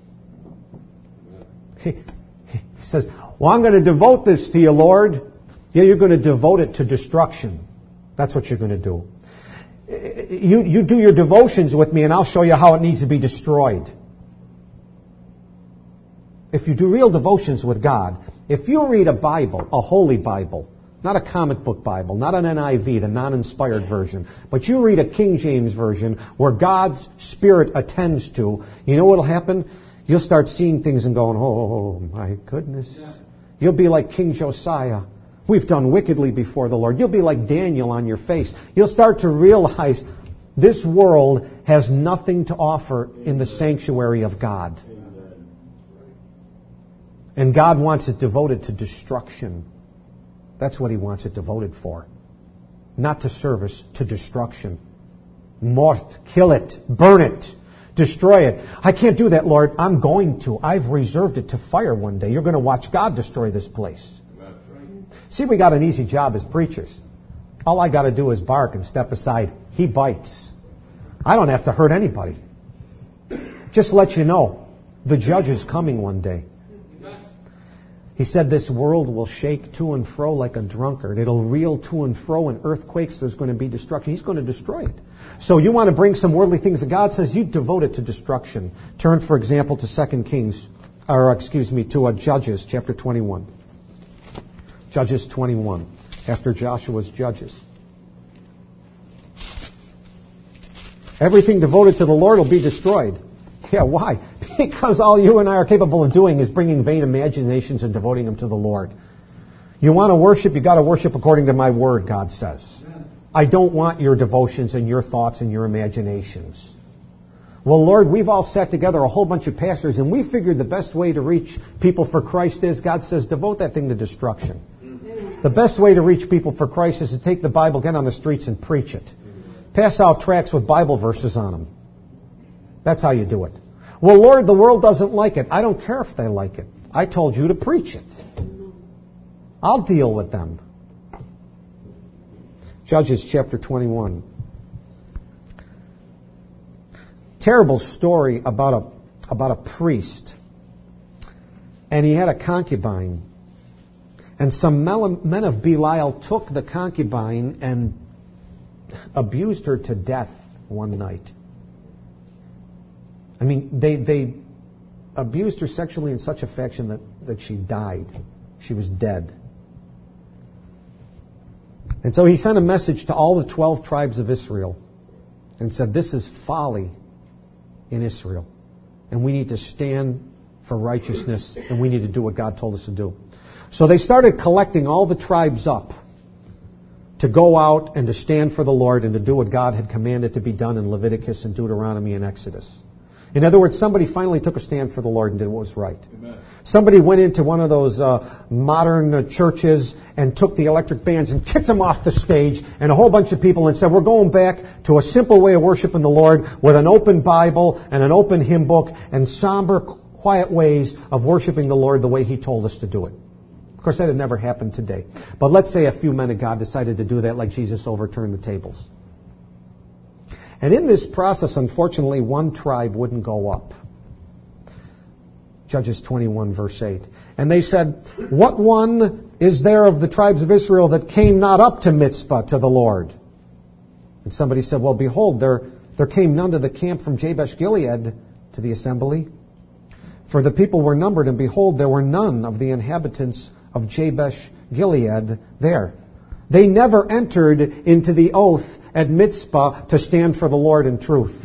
He, he says, well, I'm going to devote this to you, Lord. Yeah, you're going to devote it to destruction. That's what you're going to do. You, you do your devotions with me and I'll show you how it needs to be destroyed. If you do real devotions with God, if you read a Bible, a holy Bible, not a comic book Bible, not an N I V, the non-inspired version, but you read a King James version where God's Spirit attends to, you know what will happen? You'll start seeing things and going, oh, my goodness. Yeah. You'll be like King Josiah. We've done wickedly before the Lord. You'll be like Daniel on your face. You'll start to realize this world has nothing to offer in the sanctuary of God. And God wants it devoted to destruction. That's what he wants it devoted for. Not to service, to destruction. Mort, kill it, burn it, destroy it. I can't do that, Lord. I'm going to. I've reserved it to fire one day. You're going to watch God destroy this place. See, we got an easy job as preachers. All I got to do is bark and step aside. He bites. I don't have to hurt anybody. Just to let you know, the judge is coming one day. He said this world will shake to and fro like a drunkard. It'll reel to and fro in earthquakes. There's going to be destruction. He's going to destroy it. So you want to bring some worldly things that God says, you devote it to destruction. Turn, for example, to Second Kings or excuse me, to uh, Judges chapter twenty-one. Judges twenty-one, after Joshua's Judges. Everything devoted to the Lord will be destroyed. Yeah, why? Because all you and I are capable of doing is bringing vain imaginations and devoting them to the Lord. You want to worship, you got to worship according to my word, God says. I don't want your devotions and your thoughts and your imaginations. Well, Lord, we've all sat together, a whole bunch of pastors, and we figured the best way to reach people for Christ is, God says, devote that thing to destruction. The best way to reach people for Christ is to take the Bible, get on the streets and preach it. Pass out tracts with Bible verses on them. That's how you do it. Well, Lord, the world doesn't like it. I don't care if they like it. I told you to preach it. I'll deal with them. Judges chapter twenty-one. Terrible story about a, about a priest. And he had a concubine. And some men of Belial took the concubine and abused her to death one night. I mean, they they abused her sexually in such a fashion that, that she died. She was dead. And so he sent a message to all the twelve tribes of Israel and said, this is folly in Israel. And we need to stand for righteousness, and we need to do what God told us to do. So they started collecting all the tribes up to go out and to stand for the Lord and to do what God had commanded to be done in Leviticus and Deuteronomy and Exodus. In other words, somebody finally took a stand for the Lord and did what was right. Amen. Somebody went into one of those uh, modern uh, churches and took the electric bands and kicked them off the stage, and a whole bunch of people, and said, we're going back to a simple way of worshiping the Lord with an open Bible and an open hymn book and somber, quiet ways of worshiping the Lord the way He told us to do it. Of course, that had never happened today. But let's say a few men of God decided to do that, like Jesus overturned the tables. And in this process, unfortunately, one tribe wouldn't go up. Judges twenty-one, verse eight. And they said, what one is there of the tribes of Israel that came not up to Mizpah to the Lord? And somebody said, well, behold, there, there came none to the camp from Jabesh Gilead to the assembly. For the people were numbered, and behold, there were none of the inhabitants of Jabesh Gilead there. They never entered into the oath at Mizpah to stand for the Lord in truth.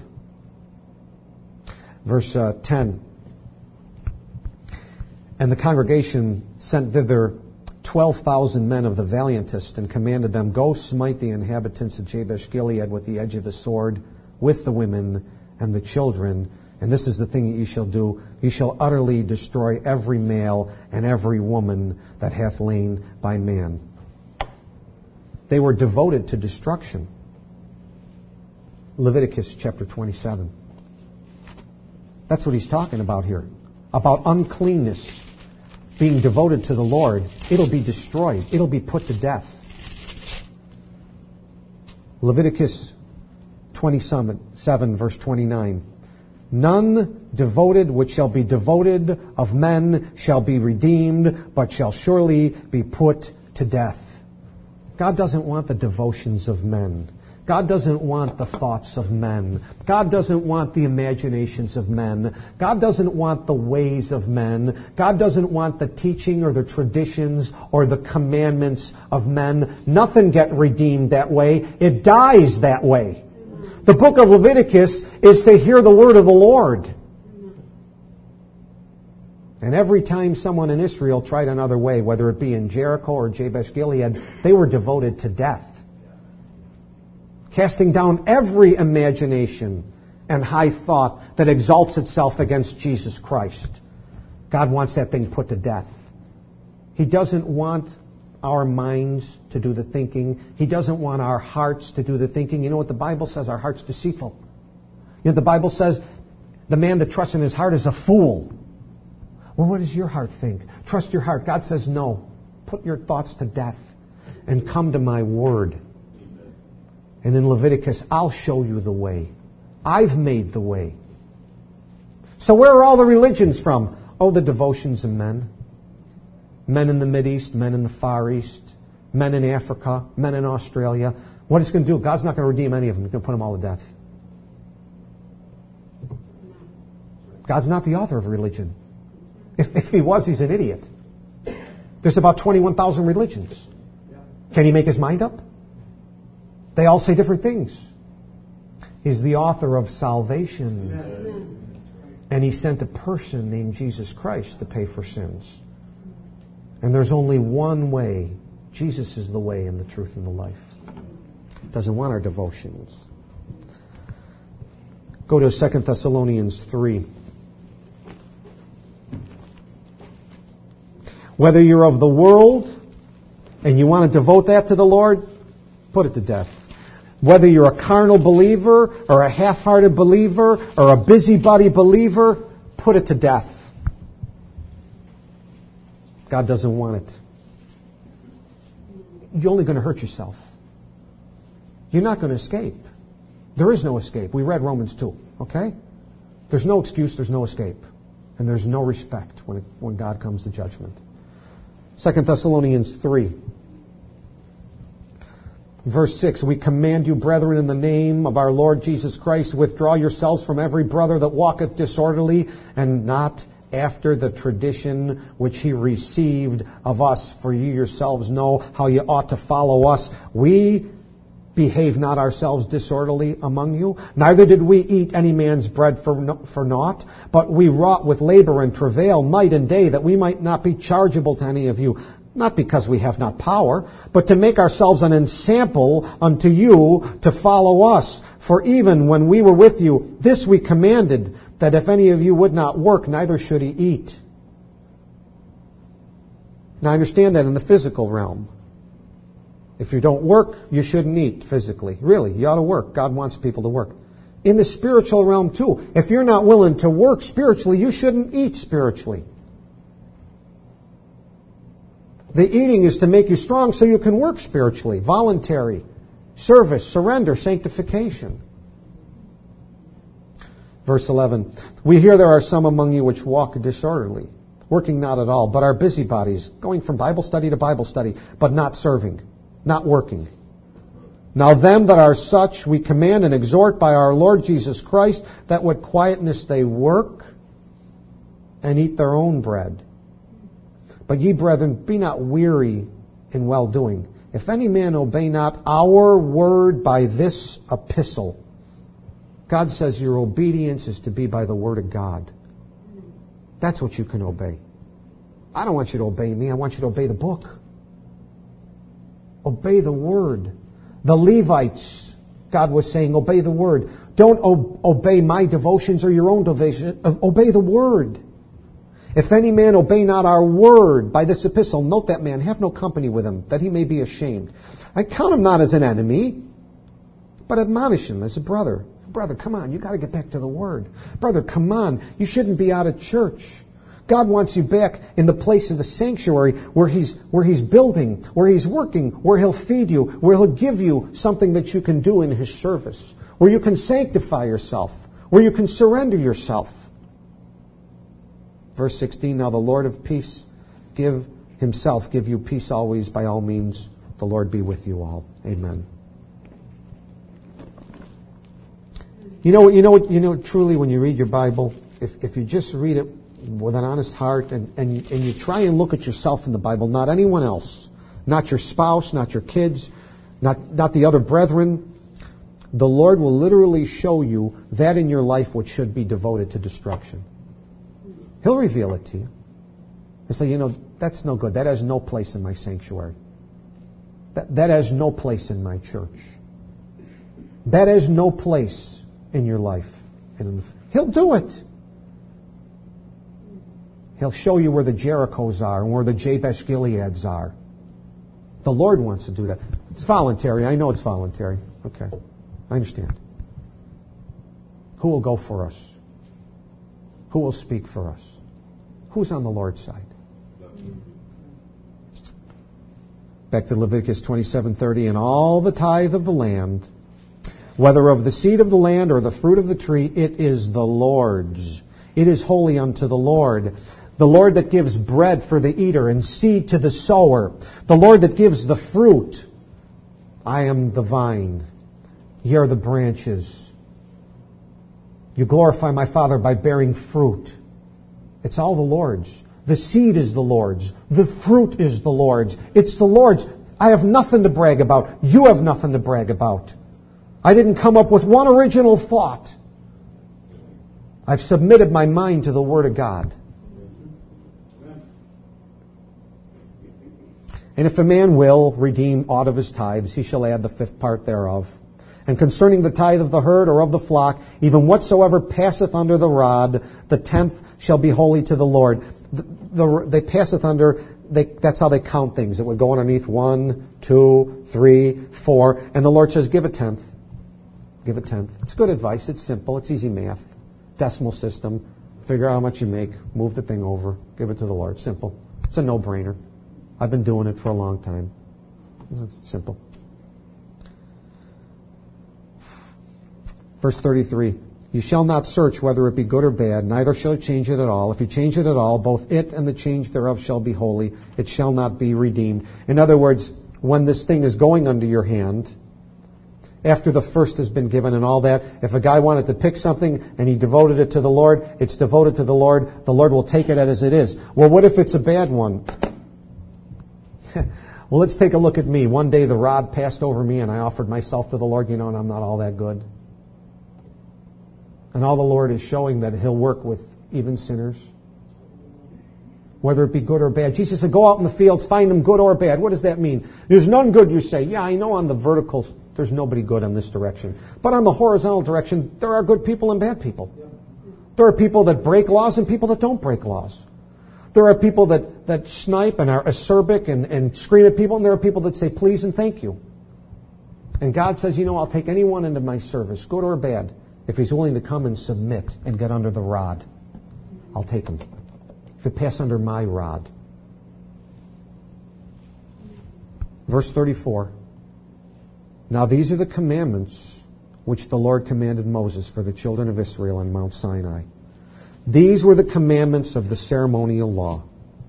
Verse uh, ten. And the congregation sent thither twelve thousand men of the valiantest, and commanded them, go smite the inhabitants of Jabesh Gilead with the edge of the sword, with the women and the children. And this is the thing that ye shall do. Ye shall utterly destroy every male and every woman that hath lain by man. They were devoted to destruction. Leviticus chapter twenty-seven. That's what he's talking about here. About uncleanness being devoted to the Lord. It'll be destroyed. It'll be put to death. Leviticus twenty-seven, verse twenty-nine. None devoted which shall be devoted of men shall be redeemed, but shall surely be put to death. God doesn't want the devotions of men. God doesn't want the thoughts of men. God doesn't want the imaginations of men. God doesn't want the ways of men. God doesn't want the teaching or the traditions or the commandments of men. Nothing gets redeemed that way. It dies that way. The book of Leviticus is to hear the word of the Lord. And every time someone in Israel tried another way, whether it be in Jericho or Jabesh Gilead, they were devoted to death. Casting down every imagination and high thought that exalts itself against Jesus Christ. God wants that thing put to death. He doesn't want our minds to do the thinking. He doesn't want our hearts to do the thinking. You know what the Bible says? Our heart's deceitful. You know, the Bible says the man that trusts in his heart is a fool. Well, what does your heart think? Trust your heart. God says no. Put your thoughts to death and come to my word. And in Leviticus, I'll show you the way. I've made the way. So where are all the religions from? Oh, the devotions of men. Men in the Mideast, men in the Far East, men in Africa, men in Australia. What it's going to do, God's not going to redeem any of them. He's going to put them all to death. God's not the author of religion. If, if he was, he's an idiot. There's about twenty-one thousand religions. Can he make his mind up? They all say different things. He's the author of salvation. Amen. And he sent a person named Jesus Christ to pay for sins. And there's only one way. Jesus is the way and the truth and the life. Doesn't want our devotions. Go to Second Thessalonians three. Whether you're of the world and you want to devote that to the Lord, put it to death. Whether you're a carnal believer or a half-hearted believer or a busybody believer, put it to death. God doesn't want it. You're only going to hurt yourself. You're not going to escape. There is no escape. We read Romans two, okay? There's no excuse, there's no escape. And there's no respect when, it, when God comes to judgment. Second Thessalonians three. Verse six, we command you, brethren, in the name of our Lord Jesus Christ, withdraw yourselves from every brother that walketh disorderly, and not after the tradition which he received of us. For you yourselves know how you ought to follow us. We behave not ourselves disorderly among you, neither did we eat any man's bread for, no, for naught, but we wrought with labor and travail night and day, that we might not be chargeable to any of you. Not because we have not power, but to make ourselves an ensample unto you to follow us. For even when we were with you, this we commanded, that if any of you would not work, neither should he eat. Now I understand that in the physical realm. If you don't work, you shouldn't eat physically. Really, you ought to work. God wants people to work. In the spiritual realm too, if you're not willing to work spiritually, you shouldn't eat spiritually. The eating is to make you strong so you can work spiritually. Voluntary, service, surrender, sanctification. Verse eleven, we hear there are some among you which walk disorderly, working not at all, but are busybodies, going from Bible study to Bible study, but not serving, not working. Now them that are such we command and exhort by our Lord Jesus Christ, that with quietness they work and eat their own bread. But ye, brethren, be not weary in well-doing. If any man obey not our word by this epistle, God says your obedience is to be by the word of God. That's what you can obey. I don't want you to obey me. I want you to obey the book. Obey the word. The Levites, God was saying, obey the word. Don't o- obey my devotions or your own devotion. Obey the word. If any man obey not our word by this epistle, note that man, have no company with him, that he may be ashamed. I count him not as an enemy, but admonish him as a brother. Brother, come on, you got to get back to the word. Brother, come on, you shouldn't be out of church. God wants you back in the place of the sanctuary where he's where he's building, where he's working, where he'll feed you, where he'll give you something that you can do in his service, where you can sanctify yourself, where you can surrender yourself. Verse sixteen, now the Lord of peace give himself, give you peace always by all means. The Lord be with you all. Amen. You know, you know, you know. Truly, when you read your Bible, if if you just read it with an honest heart, and and you, and you try and look at yourself in the Bible, not anyone else, not your spouse, not your kids, not not the other brethren, the Lord will literally show you that in your life which should be devoted to destruction. He'll reveal it to you. And say, you know, that's no good. That has no place in my sanctuary. That, that has no place in my church. That has no place in your life. And he'll do it. He'll show you where the Jerichos are and where the Jabesh Gileads are. The Lord wants to do that. It's voluntary. I know it's voluntary. Okay. I understand. Who will go for us? Who will speak for us? Who's on the Lord's side? Back to Leviticus twenty-seven thirty, and all the tithe of the land, whether of the seed of the land or the fruit of the tree, it is the Lord's. It is holy unto the Lord. The Lord that gives bread for the eater and seed to the sower. The Lord that gives the fruit. I am the vine. Ye are the branches. You glorify my Father by bearing fruit. It's all the Lord's. The seed is the Lord's. The fruit is the Lord's. It's the Lord's. I have nothing to brag about. You have nothing to brag about. I didn't come up with one original thought. I've submitted my mind to the Word of God. And if a man will redeem aught of his tithes, he shall add the fifth part thereof. And concerning the tithe of the herd or of the flock, even whatsoever passeth under the rod, the tenth shall be holy to the Lord. The, the, they passeth under, they, that's how they count things. It would go underneath one, two, three, four. And the Lord says, give a tenth. Give a tenth. It's good advice. It's simple. It's easy math. Decimal system. Figure out how much you make. Move the thing over. Give it to the Lord. Simple. It's a no-brainer. I've been doing it for a long time. It's simple. Verse thirty-three. You shall not search whether it be good or bad, neither shall you change it at all. If you change it at all, both it and the change thereof shall be holy. It shall not be redeemed. In other words, when this thing is going under your hand, after the first has been given and all that, if a guy wanted to pick something and he devoted it to the Lord, it's devoted to the Lord. The Lord will take it as it is. Well, what if it's a bad one? Well, let's take a look at me. One day the rod passed over me and I offered myself to the Lord, you know, and I'm not all that good. And all the Lord is showing that He'll work with even sinners, whether it be good or bad. Jesus said, go out in the fields, find them good or bad. What does that mean? There's none good, you say. Yeah, I know on the vertical, there's nobody good in this direction. But on the horizontal direction, there are good people and bad people. There are people that break laws and people that don't break laws. There are people that, that snipe and are acerbic and, and scream at people, and there are people that say please and thank you. And God says, you know, I'll take anyone into my service, good or bad, if he's willing to come and submit and get under the rod. I'll take him. If it pass under my rod. Verse thirty-four. Now these are the commandments which the Lord commanded Moses for the children of Israel on Mount Sinai. These were the commandments of the ceremonial law.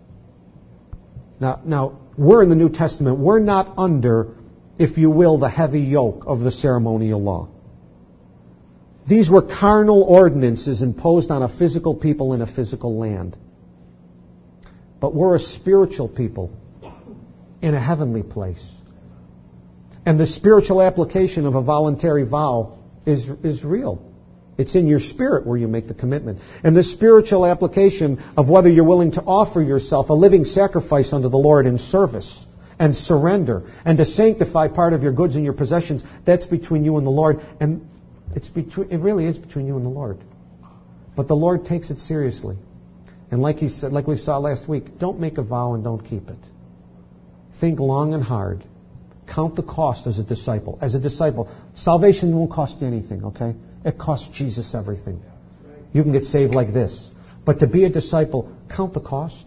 Now, now we're in the New Testament. We're not under, if you will, the heavy yoke of the ceremonial law. These were carnal ordinances imposed on a physical people in a physical land. But we're a spiritual people in a heavenly place. And the spiritual application of a voluntary vow is, is real. It's in your spirit where you make the commitment. And the spiritual application of whether you're willing to offer yourself a living sacrifice unto the Lord in service and surrender and to sanctify part of your goods and your possessions, that's between you and the Lord. And it's between, it really is between you and the Lord. But the Lord takes it seriously. And like he said, like we saw last week, don't make a vow and don't keep it. Think long and hard. Count the cost as a disciple. As a disciple, salvation won't cost you anything, okay? It costs Jesus everything. You can get saved like this. But to be a disciple, count the cost.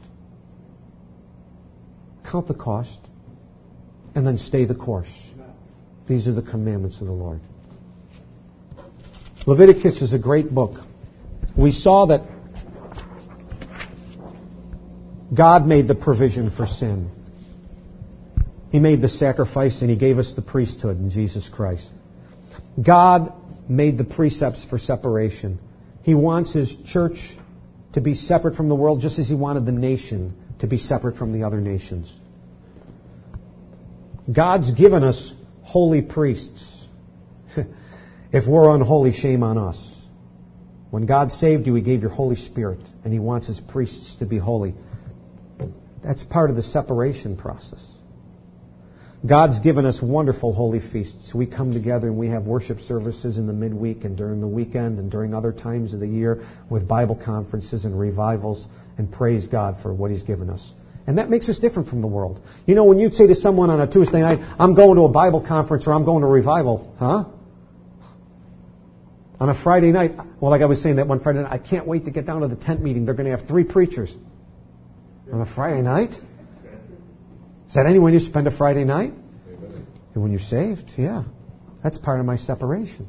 Count the cost. And then stay the course. These are the commandments of the Lord. Leviticus is a great book. We saw that God made the provision for sin. He made the sacrifice and He gave us the priesthood in Jesus Christ. God made the precepts for separation. He wants His church to be separate from the world just as He wanted the nation to be separate from the other nations. God's given us holy priests. If we're unholy, shame on us. When God saved you, He gave your Holy Spirit, and He wants His priests to be holy. That's part of the separation process. God's given us wonderful holy feasts. We come together and we have worship services in the midweek and during the weekend and during other times of the year with Bible conferences and revivals, and praise God for what He's given us. And that makes us different from the world. You know, when you'd say to someone on a Tuesday night, I'm going to a Bible conference or I'm going to a revival, huh? On a Friday night, well, like I was saying that one Friday night, I can't wait to get down to the tent meeting. They're going to have three preachers. On a Friday night? Is that any way you spend a Friday night? And when you're saved, yeah. That's part of my separation.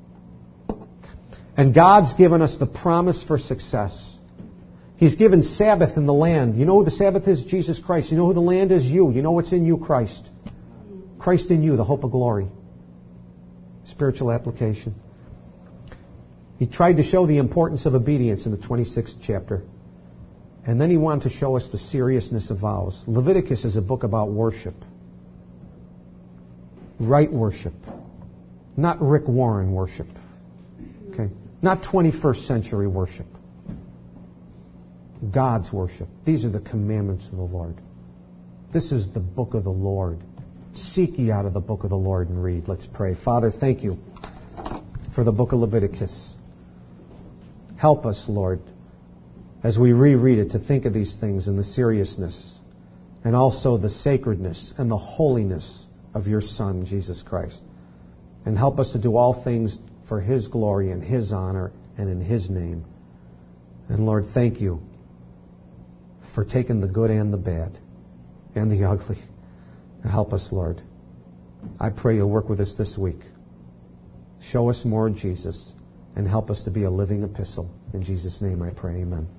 And God's given us the promise for success. He's given Sabbath in the land. You know who the Sabbath is? Jesus Christ. You know who the land is? You. You know what's in you? Christ. Christ in you, the hope of glory. Spiritual application. He tried to show the importance of obedience in the twenty-sixth chapter. And then he wanted to show us the seriousness of vows. Leviticus is a book about worship. Right worship. Not Rick Warren worship. Okay? Not twenty-first century worship. God's worship. These are the commandments of the Lord. This is the book of the Lord. Seek ye out of the book of the Lord and read. Let's pray. Father, thank you for the book of Leviticus. Help us, Lord, as we reread it, to think of these things in the seriousness and also the sacredness and the holiness of your Son, Jesus Christ. And help us to do all things for His glory and His honor and in His name. And Lord, thank you for taking the good and the bad and the ugly. Help us, Lord. I pray you'll work with us this week. Show us more of Jesus and help us to be a living epistle. In Jesus' name I pray, amen.